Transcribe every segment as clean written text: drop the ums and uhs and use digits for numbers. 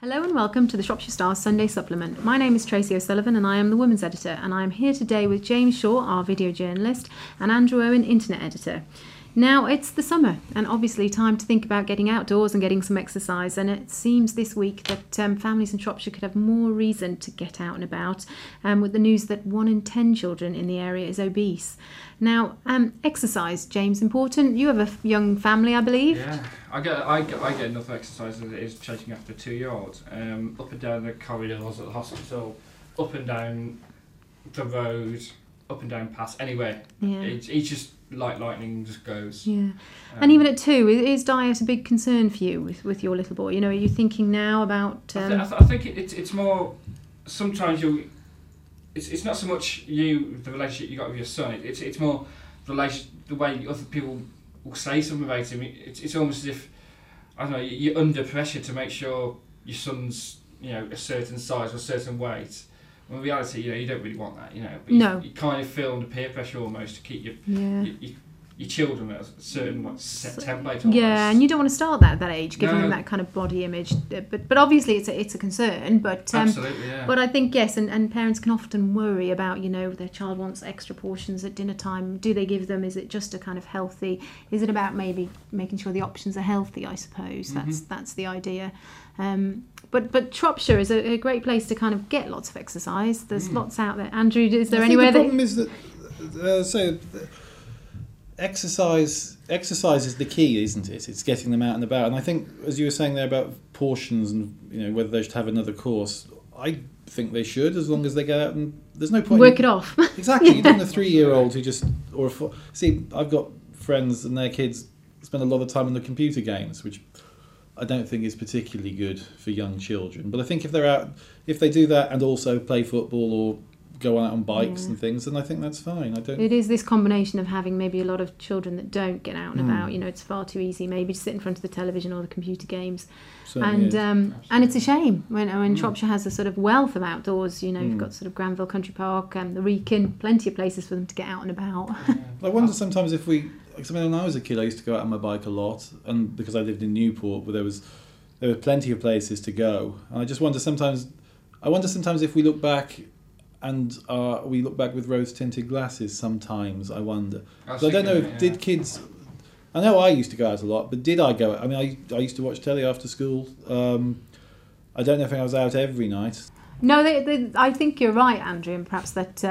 Hello and welcome to the Shropshire Star Sunday Supplement. My name is Tracy O'Sullivan and I am the Women's Editor, and I am here today with James Shaw, our video journalist, and Andrew Owen, Internet Editor. Now, it's the summer and obviously time to think about getting outdoors and getting some exercise, and it seems this week that families in Shropshire could have more reason to get out and about with the news that 1 in 10 children in the area is obese. Now, exercise, James, important. You have a young family, I believe. Yeah, I get enough exercise as it is chasing after a 2-year-old. Up and down the corridors at the hospital, up and down the road, up and down past, anywhere. Yeah. It's just like lightning, just goes. Yeah. And even at 2, is diet a big concern for you with your little boy? You know, are you thinking now about... I think it's more, sometimes it's not so much the relationship you got with your son, it's more the way other people will say something about him. It's almost as if, I don't know, you're under pressure to make sure your son's, a certain size or a certain weight. Well, in reality, you don't really want that, But No. you kind of feel under peer pressure almost to keep your children at a certain set template. Almost. Yeah, and you don't want to start that at that age, giving No. them that kind of body image. But obviously it's a concern. But Absolutely, yeah. But I think yes, and parents can often worry about their child wants extra portions at dinner time. Do they give them? Is it just a kind of healthy? Is it about maybe making sure the options are healthy? I suppose that's the idea. But Shropshire is a great place to kind of get lots of exercise. There's lots out there. Andrew, is there anywhere the problem is that exercise is the key, isn't it? It's getting them out and about. And I think, as you were saying there about portions and whether they should have another course, I think they should, as long as they go out and there's no point work it off. Exactly. You don't want a 3-year-old who just see. I've got friends and their kids spend a lot of time on the computer games, which I don't think is particularly good for young children. But I think if they're out, if they do that and also play football or go out on bikes and things, then I think that's fine. It is this combination of having maybe a lot of children that don't get out and about. It's far too easy maybe to sit in front of the television or the computer games. Certainly And it's a shame when Shropshire has a sort of wealth of outdoors. You've got sort of Granville Country Park and the Wrekin, plenty of places for them to get out and about. I wonder sometimes if when I was a kid, I used to go out on my bike a lot, and because I lived in Newport, where there were plenty of places to go. And I just wonder sometimes if we look back. And we look back with rose-tinted glasses sometimes, I wonder. So I don't know if did kids... I know I used to go out a lot, but did I go out? I mean, I used to watch telly after school. I don't know if I was out every night. No, I think you're right, Andrew, and perhaps that,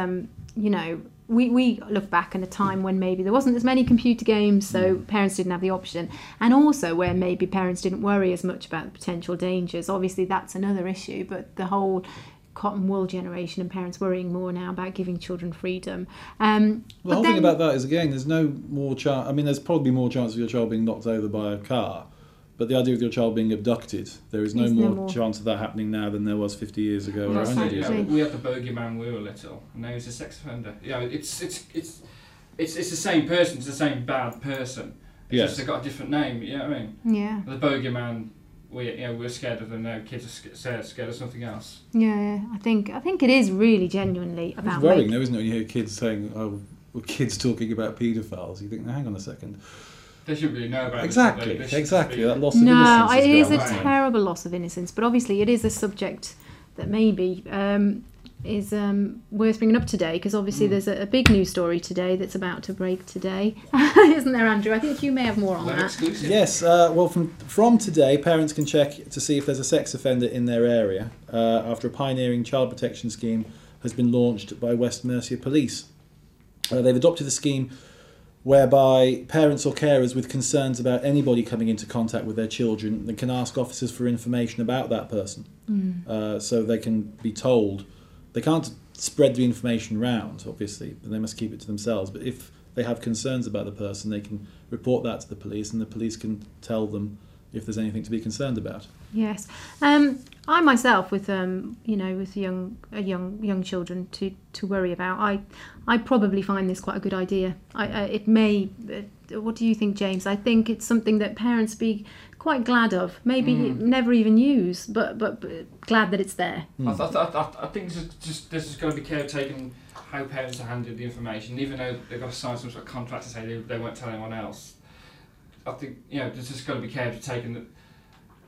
we look back in a time when maybe there wasn't as many computer games, so parents didn't have the option. And also where maybe parents didn't worry as much about the potential dangers. Obviously, that's another issue, but the whole... cotton wool generation and parents worrying more now about giving children freedom. The whole thing about that is, again, there's no more chance. I mean, there's probably more chance of your child being knocked over by a car, but the idea of your child being abducted, there is no more chance of that happening now than there was 50 years ago or 100 years ago. We had the bogeyman when we were little, and now he's a sex offender. It's the same person, it's the same bad person. It's just they've got a different name, you know what I mean? Yeah. The bogeyman... we're scared of them now. Kids are scared of something else. Yeah, I think it is really genuinely about. It's worrying, though, isn't it? When you hear kids saying, kids talking about paedophiles, you think, now, hang on a second. They shouldn't really know about exactly. This, That loss of innocence. No, it is a terrible loss of innocence. But obviously, it is a subject that maybe is worth bringing up today, because obviously there's a big news story today that's about to break today, isn't there, Andrew? I think you may have more on that. Exclusive. Yes, well, from today, parents can check to see if there's a sex offender in their area after a pioneering child protection scheme has been launched by West Mercia Police. They've adopted a scheme whereby parents or carers with concerns about anybody coming into contact with their children, they can ask officers for information about that person, so they can be told. They can't spread the information around, obviously, but they must keep it to themselves. But if they have concerns about the person, they can report that to the police, and the police can tell them if there's anything to be concerned about. Yes, I myself, with with young children to worry about, I probably find this quite a good idea. It may. What do you think, James? I think it's something that parents be quite glad of. Maybe never even use, but glad that it's there. I think there's just got to be care taken how parents are handling the information, even though they've got to sign some sort of contract to say they won't tell anyone else. I think there's just got to be care taken that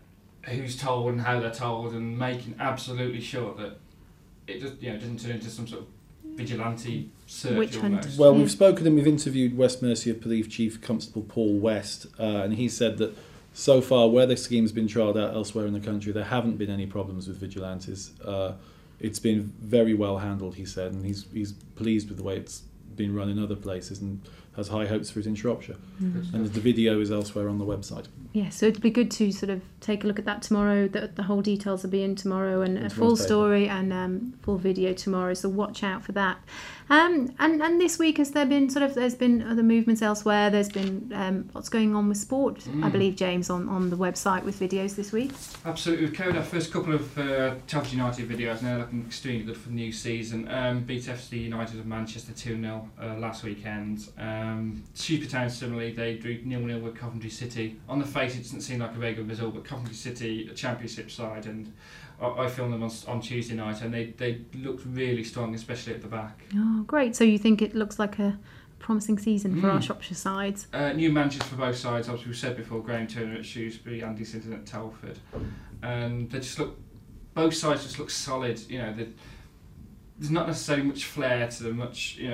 who's told and how they're told, and making absolutely sure that it just doesn't turn into some sort of vigilante search. Witch hunt. Almost. Well, Yeah. we've spoken and we've interviewed West Mercia Police Chief Constable Paul West, and he said that so far, where the scheme's been trialled out elsewhere in the country, there haven't been any problems with vigilantes. It's been very well handled, he said, and he's pleased with the way it's been run in other places and has high hopes for it in Shropshire. And the video is elsewhere on the website. Yeah, so it'd be good to sort of take a look at that tomorrow. The whole details will be in tomorrow, and a full tomorrow's paper. story and full video tomorrow. So watch out for that. And this week, there's been other movements elsewhere. There's been lots going on with sport, I believe, James, on the website with videos this week. Absolutely, we've carried our first couple of Telford United videos, now looking extremely good for the new season. Beat FC United of Manchester 2-0 last weekend. Super Town, similarly, they drew 0-0 with Coventry City. On the face, it doesn't seem like a very good result, but Coventry City, a championship side, and I filmed them on Tuesday night, and they looked really strong, especially at the back. Oh, great. So you think it looks like a promising season for our Shropshire sides? New managers for both sides, obviously we've said before, Graham Turner at Shrewsbury, Andy Sinton at Telford. And they just look, both sides just look solid. There's not necessarily much flair to them,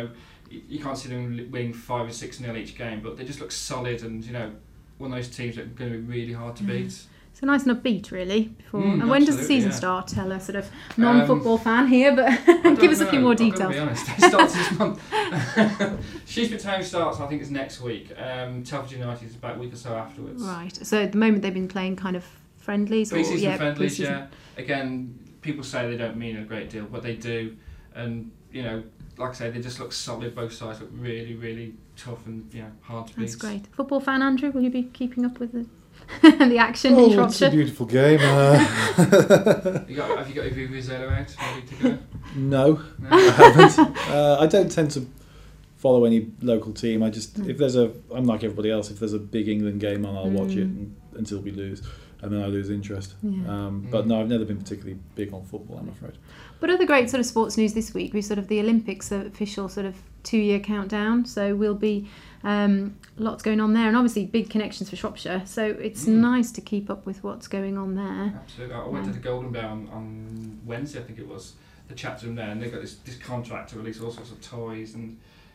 you can't see them winning 5 or 6-0 each game, but they just look solid, and one of those teams that are going to be really hard to beat. So nice and upbeat, really. And when does the season start? Tell a sort of non-football fan here, but give us a few more details. I'm going to be honest, it starts this month. Shrewsbury Town starts, I think it's next week. Telford United is about a week or so afterwards. Right. So at the moment they've been playing kind of friendlies? Pre-season friendlies, pre-season. yeah. Again, people say they don't mean a great deal, but they do. And, like I say, they just look solid. Both sides look really, really tough and hard to beat. That's great. Football fan, Andrew, will you be keeping up with the action in Shropshire? It's a beautiful game. Have you got your Vuvuzela out ready to go? No, I haven't. I don't tend to follow any local team. I'm like everybody else. If there's a big England game on, I'll watch it until we lose, and then I lose interest. Yeah. But no, I've never been particularly big on football, I'm afraid. But other great sort of sports news this week, we've sort of the Olympics official sort of 2-year countdown, so we'll be lots going on there, and obviously big connections for Shropshire, so it's nice to keep up with what's going on there. Absolutely. I went to the Golden Bear on Wednesday, I think it was, the chat to them there, and they've got this contract to release all sorts of toys, and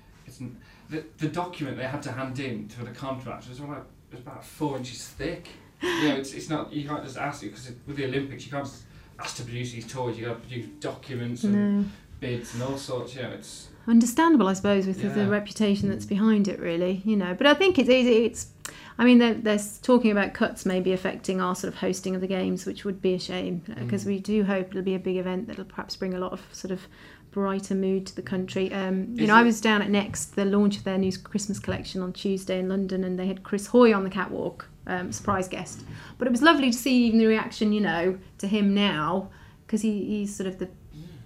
the document they had to hand in for the contract was about 4 inches thick. It's not, you can't just ask it, because with the Olympics you can't just ask to produce these toys, you got to produce documents and bids and all sorts. It's understandable, I suppose, with the reputation that's behind it, really. But I think it's. I mean, they're talking about cuts maybe affecting our sort of hosting of the games, which would be a shame, because we do hope it'll be a big event that'll perhaps bring a lot of sort of brighter mood to the country. I was down at Next, the launch of their new Christmas collection on Tuesday in London, and they had Chris Hoy on the catwalk, surprise guest. But it was lovely to see even the reaction, to him now, because he's sort of the.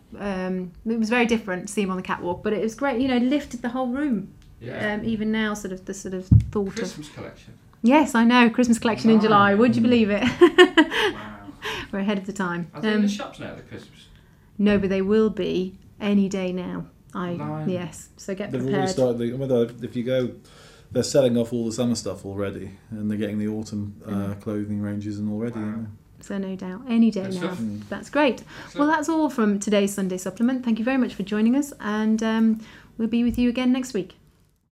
It was very different to see him on the catwalk, but it was great. Lifted the whole room. Yeah. Even now, sort of the thought Christmas collection. Yes, I know, Christmas collection in July. Would you believe it? Wow. We're ahead of the time. Are they in the shops now, the Christmas? No, but they will be any day now. Blimey. Yes, so get They've prepared. already started. If you go, they're selling off all the summer stuff already, and they're getting the autumn clothing ranges and already. Wow. So no doubt, any day Good now. stuff. That's great. Well, that's all from today's Sunday Supplement. Thank you very much for joining us, and we'll be with you again next week.